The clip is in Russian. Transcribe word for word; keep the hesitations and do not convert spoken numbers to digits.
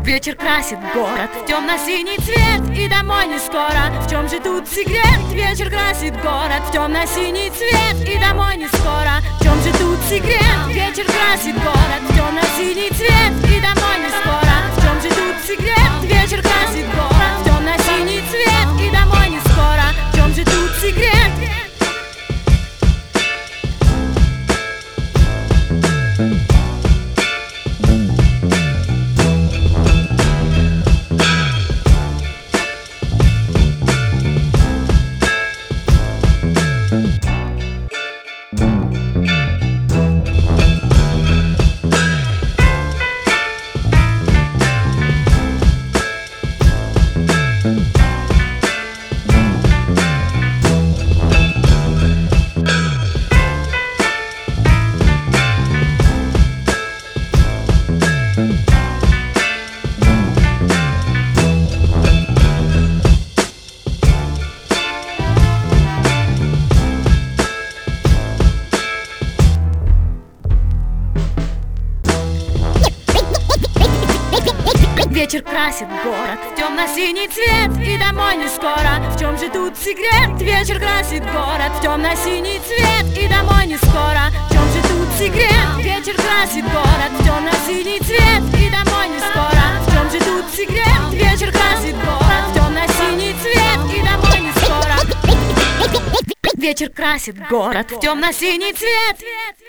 Вечер красит город в темно-синий цвет, и домой не скоро. В чем же тут секрет? Вечер красит город в темно-синий цвет, и домой не скоро. В чем же тут секрет? Вечер красит город в темно-синий цвет, и домой не скоро. В чем же тут секрет? Вечер красит город в темно-синий цвет, и домой не скоро. В чем же тут секрет? Вечер красит город в темно-синий цвет, и домой не скоро. В чем же тут секрет? Вечер красит город в темно-синий цвет, и домой не скоро. В чем же тут секрет? Вечер красит город в темно-синий цвет, и домой не скоро. В чем же тут секрет? Вечер красит город в темно-синий цвет, и домой не скоро. Вечер красит город в темно-синий цвет.